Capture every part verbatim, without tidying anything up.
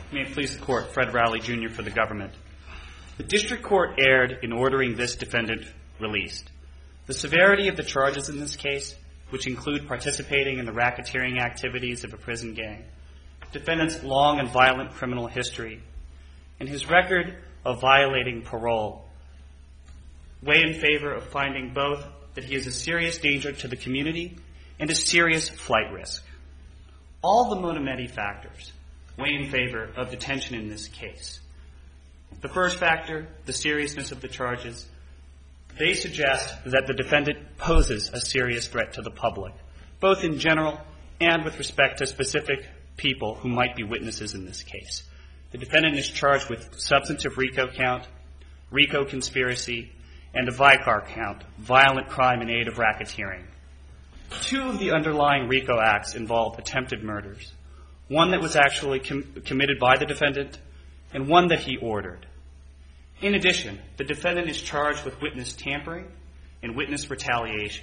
May it please the Court, Fred Rowley, Junior for the government. The district court erred in ordering this defendant released. The severity of the charges in this case, which include participating in the racketeering activities of a prison gang, defendant's long and violent criminal history, and his record of violating parole, weigh in favor of finding both that he is a serious danger to the community and a serious flight risk. All the Monometti factors weigh in favor of detention in this case. The first factor, the seriousness of the charges, they suggest that the defendant poses a serious threat to the public, both in general and with respect to specific people who might be witnesses in this case. The defendant is charged with substantive RICO count, RICO conspiracy, and a VICAR count, violent crime in aid of racketeering. Two of the underlying RICO acts involve attempted murders, one that was actually com- committed by the defendant and one that he ordered. In addition, the defendant is charged with witness tampering and witness retaliation.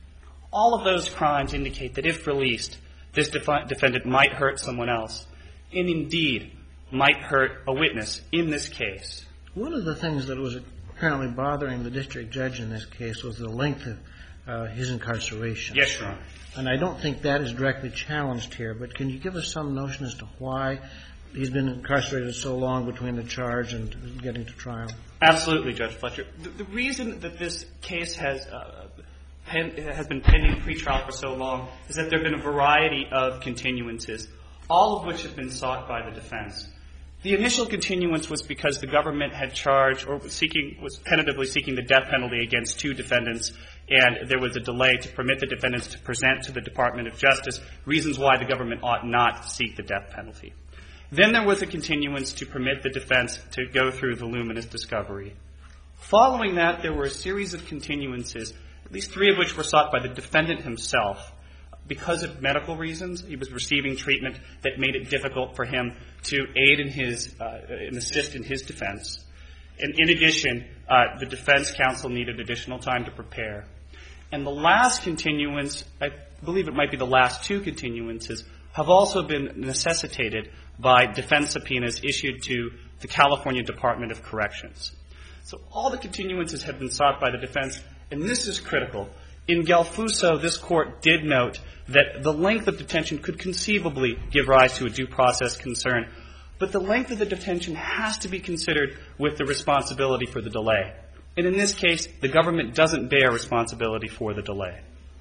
All of those crimes indicate that if released, this def- defendant might hurt someone else and indeed might hurt a witness in this case. One of the things that was apparently bothering the district judge in this case was the length of uh, his incarceration. Yes, Your Honor. And I don't think that is directly challenged here, but can you give us some notion as to why he's been incarcerated so long between the charge and getting to trial? Absolutely, Judge Fletcher. The, the reason that this case has uh, pen, has been pending pretrial for so long is that there have been a variety of continuances, all of which have been sought by the defense. The initial continuance was because the government had charged or was seeking, was tentatively seeking the death penalty against two defendants, and there was a delay to permit the defendants to present to the Department of Justice reasons why the government ought not seek the death penalty. Then there was a continuance to permit the defense to go through the luminous discovery. Following that, there were a series of continuances, at least three of which were sought by the defendant himself. Because of medical reasons, he was receiving treatment that made it difficult for him to aid in his, uh, and assist in his defense. And in addition, uh, the defense counsel needed additional time to prepare. And the last continuance, I believe it might be the last two continuances, have also been necessitated by defense subpoenas issued to the California Department of Corrections. So all the continuances have been sought by the defense, and this is critical. In Galfuso, this court did note that the length of detention could conceivably give rise to a due process concern, but the length of the detention has to be considered with the responsibility for the delay. And in this case, the government doesn't bear responsibility for the delay.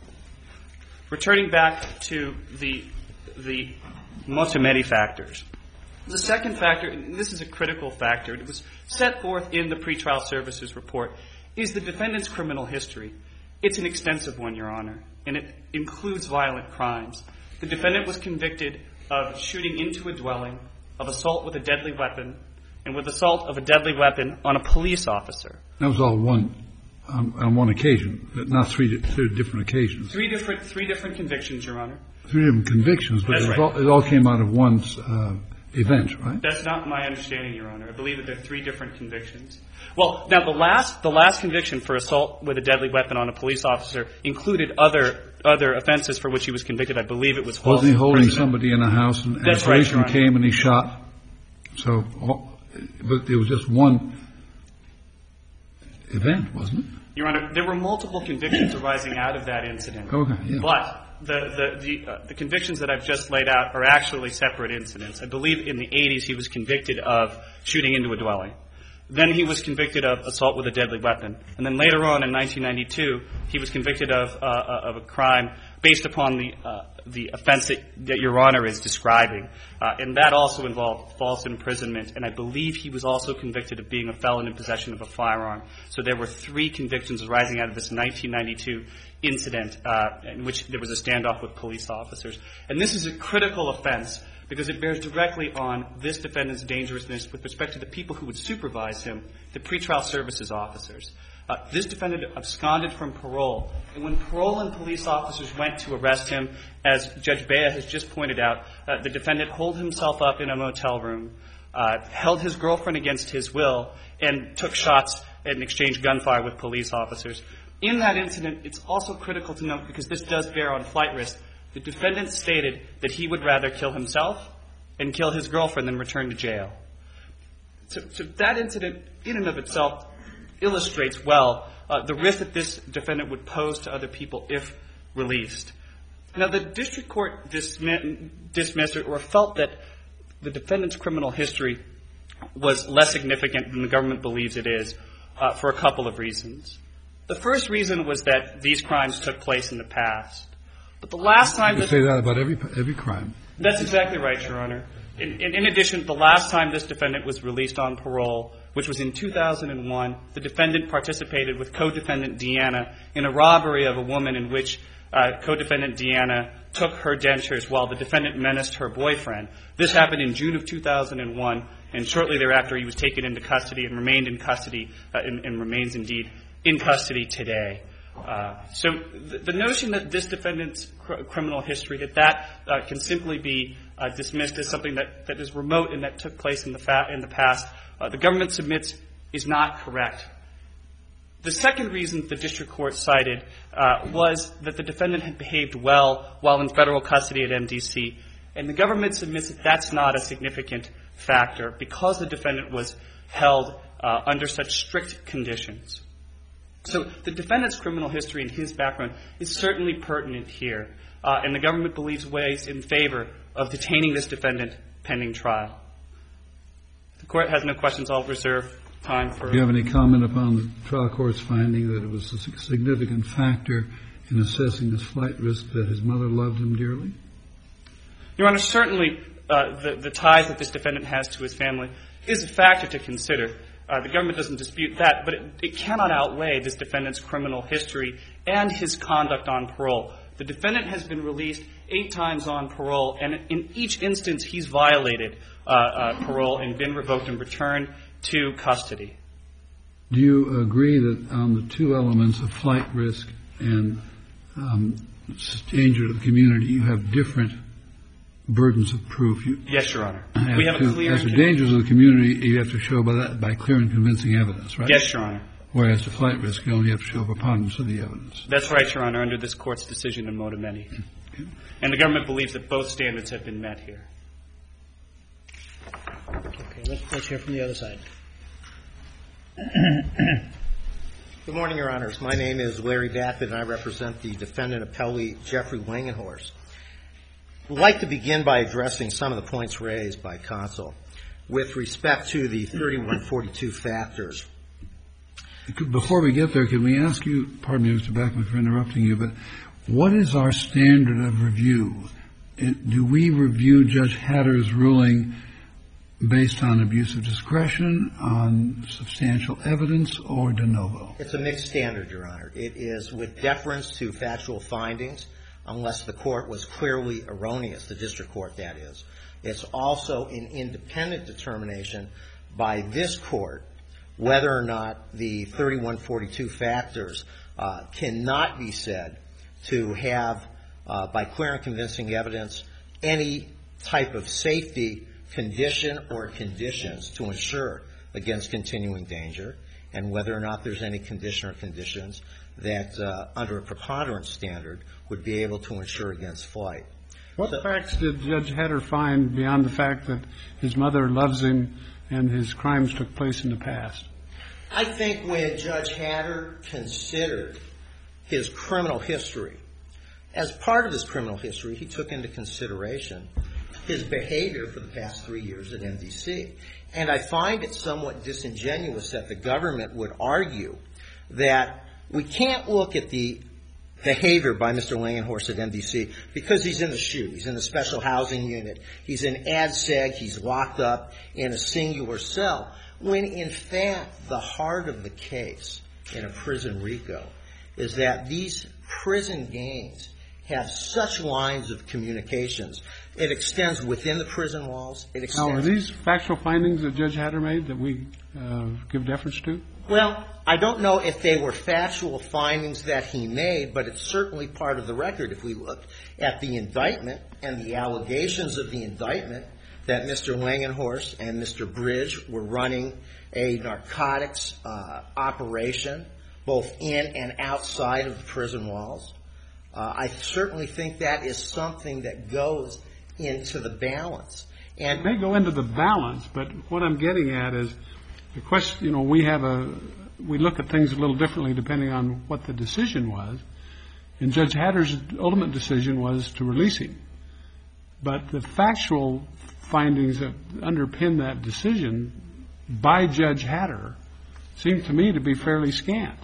Returning back to the, the Motometti factors. The second factor, and this is a critical factor, it was set forth in the pretrial services report, is the defendant's criminal history. It's an extensive one, Your Honor, and it includes violent crimes. The defendant was convicted of shooting into a dwelling, of assault with a deadly weapon, and with assault of a deadly weapon on a police officer. That was all one, um, on one occasion, not three, three different occasions. Three different, three different convictions, Your Honor. Three different convictions, but it, right. all, it all came out of one uh, event, right? That's not my understanding, Your Honor. I believe that there are three different convictions. Well, now the last the last conviction for assault with a deadly weapon on a police officer included other other offenses for which he was convicted. I believe it was false Wasn't he holding imprisonment. somebody in a house and, and a policeman right, came and he shot? So, but it was just one event, wasn't it? Your Honor, there were multiple convictions arising out of that incident. Okay, yeah. But the the the, uh, the convictions that I've just laid out are actually separate incidents. I believe in the eighties he was convicted of shooting into a dwelling. Then he was convicted of assault with a deadly weapon. And then later on in nineteen ninety-two, he was convicted of, uh, of a crime based upon the, uh, the offense that, that Your Honor is describing. Uh, and that also involved false imprisonment. And I believe he was also convicted of being a felon in possession of a firearm. So there were three convictions arising out of this nineteen ninety-two incident uh, in which there was a standoff with police officers. And this is a critical offense because it bears directly on this defendant's dangerousness with respect to the people who would supervise him, the pretrial services officers. Uh, this defendant absconded from parole, and when parole and police officers went to arrest him, as Judge Bea has just pointed out, uh, the defendant holed himself up in a motel room, uh, held his girlfriend against his will, and took shots and exchanged gunfire with police officers. In that incident, it's also critical to note, because this does bear on flight risk, the defendant stated that he would rather kill himself and kill his girlfriend, then return to jail. So, so that incident, in and of itself, illustrates well uh, the risk that this defendant would pose to other people if released. Now, the district court dismi- dismissed or felt that the defendant's criminal history was less significant than the government believes it is uh, for a couple of reasons. The first reason was that these crimes took place in the past. But the last time... You say that about every every crime. That's exactly right, Your Honor. In, in, in addition, the last time this defendant was released on parole, which was in two thousand one, the defendant participated with co-defendant Deanna in a robbery of a woman in which uh, co-defendant Deanna took her dentures while the defendant menaced her boyfriend. This happened in June of two thousand one, and shortly thereafter he was taken into custody and remained in custody uh, and, and remains indeed in custody today. Uh, so the, the notion that this defendant's cr- criminal history, that that uh, can simply be uh, dismissed as something that, that is remote and that took place in the, fa- in the past, uh, the government submits is not correct. The second reason the district court cited uh, was that the defendant had behaved well while in federal custody at M D C, and the government submits that that's not a significant factor because the defendant was held uh, under such strict conditions. So the defendant's criminal history and his background is certainly pertinent here, uh, and the government believes weighs in favor of detaining this defendant pending trial. If the court has no questions, I'll reserve time for... Do you have any comment upon the trial court's finding that it was a significant factor in assessing his flight risk that his mother loved him dearly? Your Honor, certainly uh, the, the ties that this defendant has to his family is a factor to consider. Uh, the government doesn't dispute that, but it, it cannot outweigh this defendant's criminal history and his conduct on parole. The defendant has been released eight times on parole, and in each instance he's violated uh, uh, parole and been revoked and returned to custody. Do you agree that on the two elements of flight risk and um, danger to the community, you have different burdens of proof? You yes, Your Honor. have We have to, a clear... As the dangers of the community, you have to show by that by clear and convincing evidence, right? Yes, Your Honor. Whereas the flight risk, you only have to show preponderance of the evidence. That's right, Your Honor, under this Court's decision in Motamedi. Okay. And the government believes that both standards have been met here. Okay, let's, let's hear from the other side. Good morning, Your Honors. My name is Larry Baffett, and I represent the defendant appellee, Jeffrey Langenhorst. I'd like to begin by addressing some of the points raised by counsel with respect to the thirty-one forty-two factors. Before we get there, can we ask you, pardon me, Mister Backman, for interrupting you, but what is our standard of review? It, do we review Judge Hatter's ruling based on abuse of discretion, on substantial evidence, or de novo? It's a mixed standard, Your Honor. It is with deference to factual findings, unless the court was clearly erroneous, the district court, that is. It's also an independent determination by this court whether or not the thirty-one forty-two factors uh, cannot be said to have, uh, by clear and convincing evidence, any type of safety condition or conditions to ensure against continuing danger, and whether or not there's any condition or conditions that, uh, under a preponderance standard, would be able to ensure against flight. What So, facts did Judge Hatter find beyond the fact that his mother loves him and his crimes took place in the past? I think when Judge Hatter considered his criminal history, as part of his criminal history, he took into consideration his behavior for the past three years at M D C. And I find it somewhat disingenuous that the government would argue that we can't look at the behavior by Mister Langenhorst at M D C because he's in the SHU, he's in the special housing unit, he's in A D S E G, he's locked up in a singular cell, when in fact the heart of the case in a prison RICO is that these prison gangs have such lines of communications. It extends within the prison walls. It extends. Now, are these factual findings that Judge Hatter made that we uh, give deference to? Well, I don't know if they were factual findings that he made, but it's certainly part of the record. If we look at the indictment and the allegations of the indictment that Mister Langenhorst and Mister Bridge were running a narcotics uh, operation both in and outside of the prison walls, uh, I certainly think that is something that goes into the balance. And it may go into the balance, but what I'm getting at is the question, you know, we have a, we look at things a little differently depending on what the decision was. And Judge Hatter's ultimate decision was to release him. But the factual findings that underpin that decision by Judge Hatter seem to me to be fairly scant.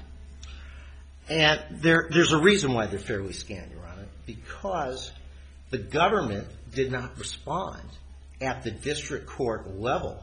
And there, there's a reason why they're fairly scant, Your Honor, because the government did not respond at the district court level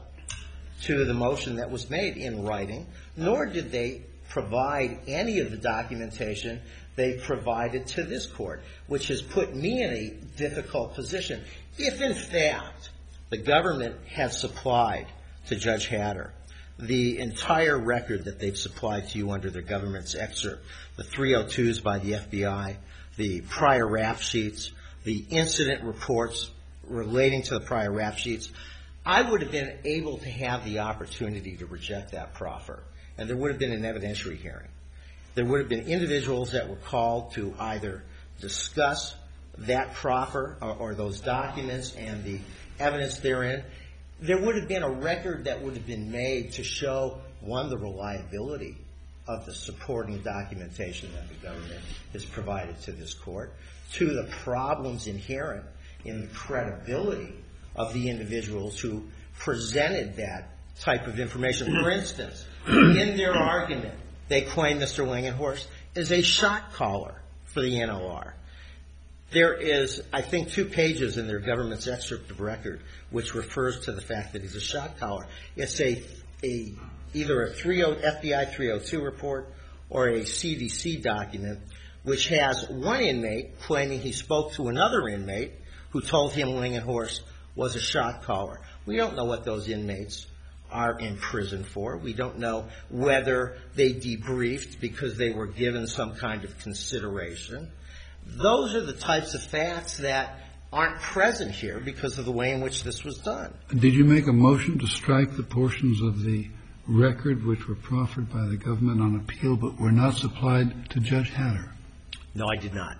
to the motion that was made in writing, nor did they provide any of the documentation they provided to this court, which has put me in a difficult position. If, in fact, the government had supplied to Judge Hatter the entire record that they've supplied to you under the government's excerpt, the three oh twos by the F B I, the prior rap sheets, the incident reports relating to the prior rap sheets, I would have been able to have the opportunity to reject that proffer, and there would have been an evidentiary hearing. There would have been individuals that were called to either discuss that proffer or, or those documents and the evidence therein. There would have been a record that would have been made to show, one, the reliability of the supporting documentation that the government has provided to this court, two, the problems inherent in the credibility of the individuals who presented that type of information. For instance, in their argument, they claim Mister Langenhorst is a shot caller for the N O R. There is, I think, two pages in their government's excerpt of record which refers to the fact that he's a shot caller. It's a, a either a F B I three oh two report or a C D C document which has one inmate claiming he spoke to another inmate who told him Langenhorst was a shot caller. We don't know what those inmates are in prison for. We don't know whether they debriefed because they were given some kind of consideration. Those are the types of facts that aren't present here because of the way in which this was done. Did you make a motion to strike the portions of the record which were proffered by the government on appeal but were not supplied to Judge Hatter? No, I did not.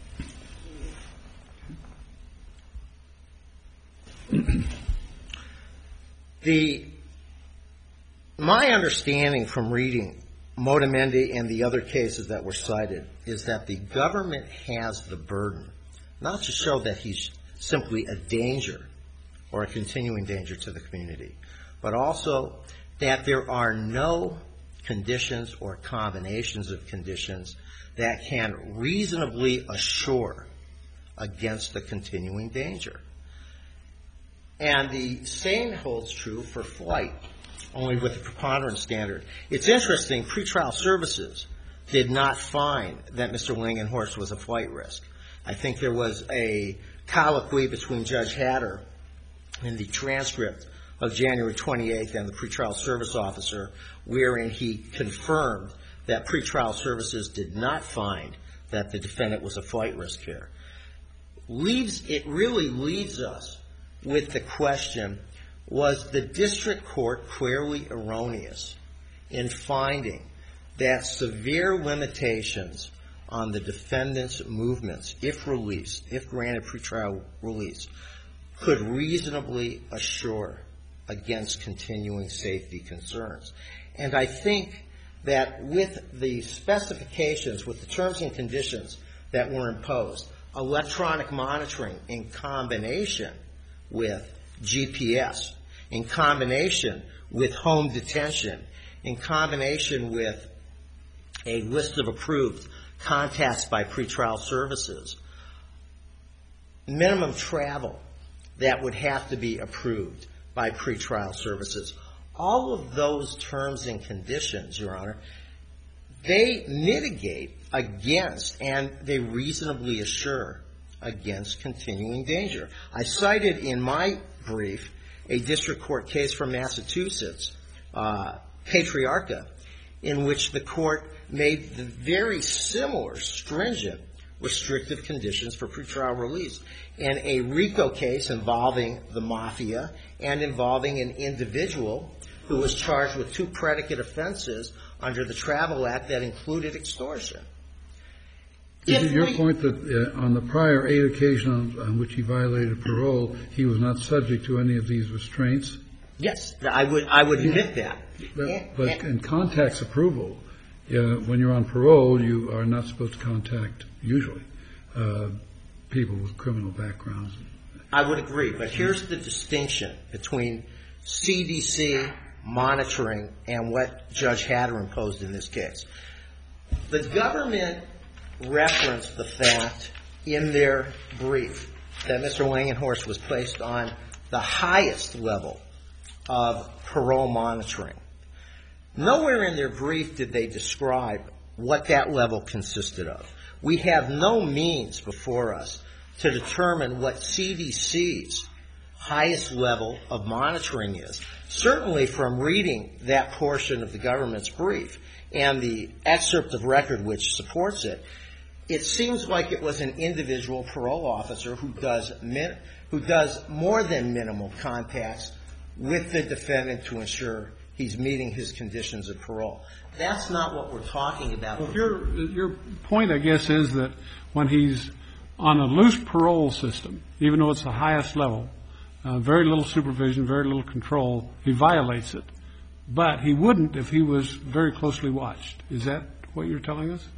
The my understanding from reading Motamendi and the other cases that were cited is that the government has the burden not to show that he's simply a danger or a continuing danger to the community, but also that there are no conditions or combinations of conditions that can reasonably assure against the continuing danger. And the same holds true for flight, only with the preponderance standard. It's interesting, pretrial services did not find that Mister Langenhorst was a flight risk. I think there was a colloquy between Judge Hatter in the transcript of January twenty-eighth and the pretrial service officer wherein he confirmed that pretrial services did not find that the defendant was a flight risk here. Leaves, it really leaves us with the question, was the district court clearly erroneous in finding that severe limitations on the defendant's movements, if released, if granted pretrial release, could reasonably assure against continuing safety concerns? And I think that with the specifications, with the terms and conditions that were imposed, electronic monitoring in combination with G P S, in combination with home detention, in combination with a list of approved contacts by pretrial services, minimum travel that would have to be approved by pretrial services, all of those terms and conditions, Your Honor, they mitigate against and they reasonably assure against continuing danger. I cited in my brief a district court case from Massachusetts, uh, Patriarcha, in which the court made the very similar stringent restrictive conditions for pretrial release. In a RICO case involving the mafia and involving an individual who was charged with two predicate offenses under the Travel Act that included extortion. Is it your we, point that uh, on the prior eight occasions on, on which he violated parole, he was not subject to any of these restraints? Yes, I would I would admit that. But, And- but and- in contacts approval, uh, when you're on parole, you are not supposed to contact, usually, uh, people with criminal backgrounds. I would agree, but here's the distinction between C D C monitoring and what Judge Hatter imposed in this case. The government referenced the fact in their brief that Mister Langenhorst was placed on the highest level of parole monitoring. Nowhere in their brief did they describe what that level consisted of. We have no means before us to determine what C D C's highest level of monitoring is. Certainly from reading that portion of the government's brief and the excerpt of record which supports it, it seems like it was an individual parole officer who does min- who does more than minimal contacts with the defendant to ensure he's meeting his conditions of parole. That's not what we're talking about. Well, your, your point, I guess, is that when he's on a loose parole system, even though it's the highest level, uh, very little supervision, very little control, he violates it. But he wouldn't if he was very closely watched. Is that what you're telling us?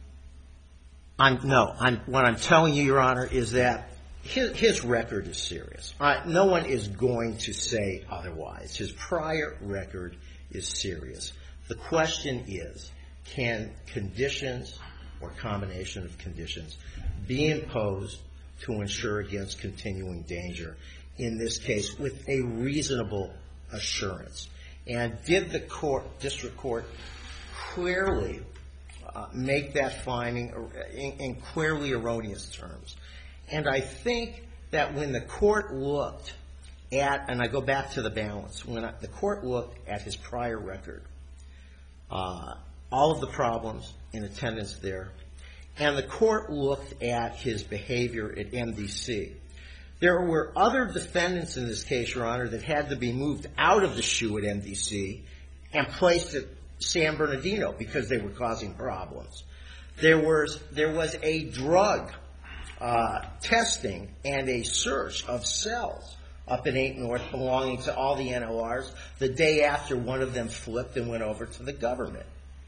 I'm, no, I'm, what I'm telling you, Your Honor, is that his, his record is serious. Uh, no one is going to say otherwise. His prior record is serious. The question is, can conditions or combination of conditions be imposed to ensure against continuing danger, in this case, with a reasonable assurance? And did the court, district court, clearly uh, make that finding in, in clearly erroneous terms? And I think that when the court looked at, and I go back to the balance, when I, the court looked at his prior record, uh, all of the problems in attendance there, and the court looked at his behavior at M D C, there were other defendants in this case, Your Honor, that had to be moved out of the SHU at M D C and placed at San Bernardino because they were causing problems. There was, there was a drug uh, testing and a search of cells up in eight North belonging to all the N O Rs the day after one of them flipped and went over to the government.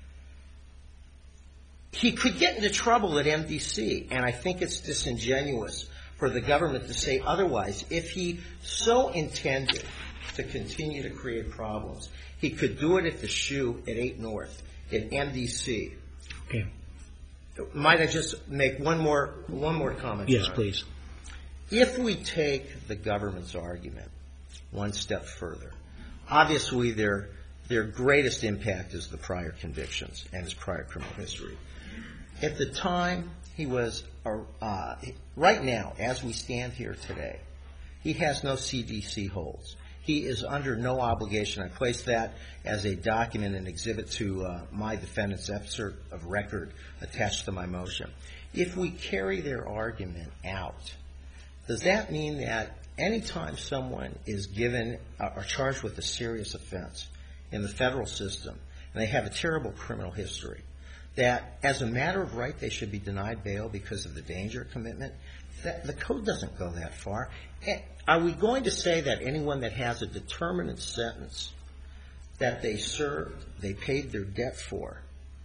He could get into trouble at M D C, and I think it's disingenuous for the government to say otherwise. If he so intended to continue to create problems, he could do it at the SHU at eight North, at M D C. Okay. Might I just make one more one more comment? Yes, John? please. If we take the government's argument one step further, obviously their their greatest impact is the prior convictions and his prior criminal history. At the time he was, uh, right now, as we stand here today, he has no C D C holds. He is under no obligation. I place that as a document and exhibit to uh, my defendant's excerpt of record attached to my motion. If we carry their argument out, does that mean that any time someone is given uh, or charged with a serious offense in the federal system and they have a terrible criminal history, that as a matter of right they should be denied bail because of the danger commitment? That, the code doesn't go that far. Are we going to say that anyone that has a determinate sentence that they served, they paid their debt for,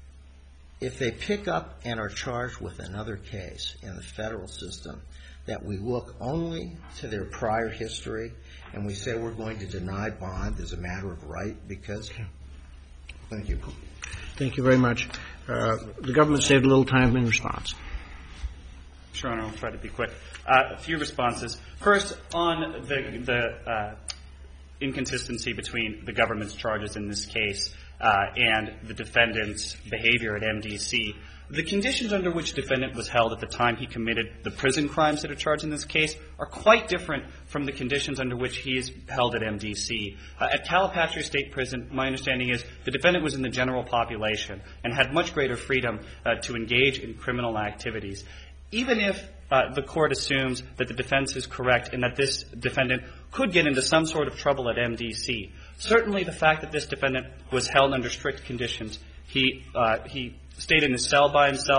if they pick up and are charged with another case in the federal system, that we look only to their prior history and we say we're going to deny bond as a matter of right because? Thank you. Thank you very much. Uh, the government saved a little time in response. Sure, Honor, I'll try to be quick. Uh, a few responses. First, on the, the uh, inconsistency between the government's charges in this case uh, and the defendant's behavior at M D C. The conditions under which the defendant was held at the time he committed the prison crimes that are charged in this case are quite different from the conditions under which he is held at M D C. Uh, at Calipatria State Prison, my understanding is the defendant was in the general population and had much greater freedom uh, to engage in criminal activities. Even if uh, the court assumes that the defense is correct and that this defendant could get into some sort of trouble at M D C, certainly the fact that this defendant was held under strict conditions, he uh, he stayed in his cell by himself,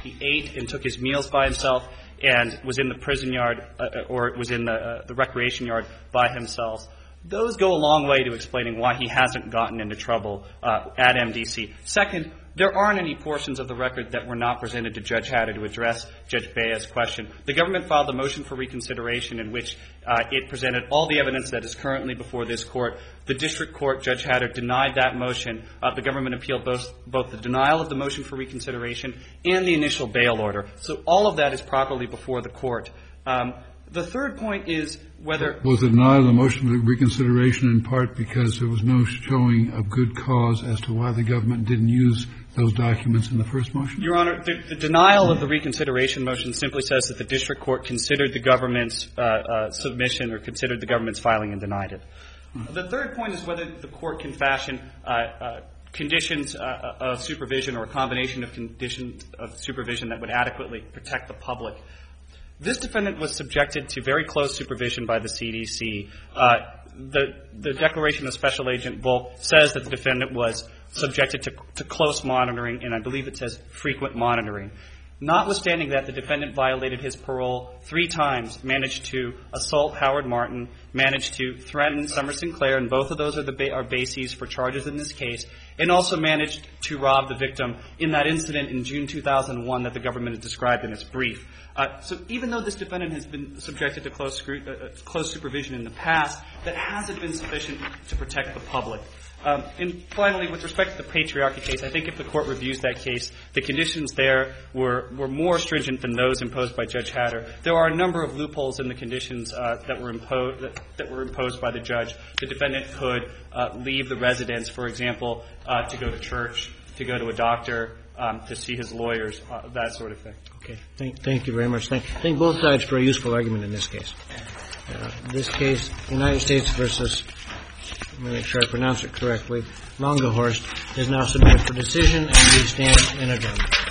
He ate and took his meals by himself and was in the prison yard uh, or was in the, uh, the recreation yard by himself. Those go a long way to explaining why he hasn't gotten into trouble uh, at M D C. Second, there aren't any portions of the record that were not presented to Judge Hatter to address Judge Bea's question. The government filed a motion for reconsideration in which uh, it presented all the evidence that is currently before this court. The district court, Judge Hatter, denied that motion. Uh, the government appealed both, both the denial of the motion for reconsideration and the initial bail order. So all of that is properly before the court. Um, the third point is whether... Was the denial of the motion for reconsideration in part because there was no showing of good cause as to why the government didn't use those documents in the first motion? Your Honor, the, the denial of the reconsideration motion simply says that the district court considered the government's uh, uh, submission or considered the government's filing and denied it. Mm-hmm. The third point is whether the court can fashion uh, uh, conditions uh, of supervision or a combination of conditions of supervision that would adequately protect the public. This defendant was subjected to very close supervision by the C D C. Uh, the, the Declaration of Special Agent Volk says that the defendant was subjected to, to close monitoring, and I believe it says frequent monitoring. Notwithstanding that, the defendant violated his parole three times, managed to assault Howard Martin, managed to threaten Summer Sinclair, and both of those are the ba- are bases for charges in this case, and also managed to rob the victim in that incident in June two thousand one that the government has described in its brief. Uh, so even though this defendant has been subjected to close, scru- uh, close supervision in the past, that hasn't been sufficient to protect the public. Um, and finally, with respect to the patriarchy case, I think if the court reviews that case, the conditions there were, were more stringent than those imposed by Judge Hatter. There are a number of loopholes in the conditions uh, that were imposed that, that were imposed by the judge. The defendant could uh, leave the residence, for example, uh, to go to church, to go to a doctor, um, to see his lawyers, uh, that sort of thing. Okay. Thank, thank you very much. Thank, thank both sides for a useful argument in this case. Uh, this case, United States versus, let me make sure I pronounce it correctly, Longohorst, is now submitted for decision, and we stand in adjournment.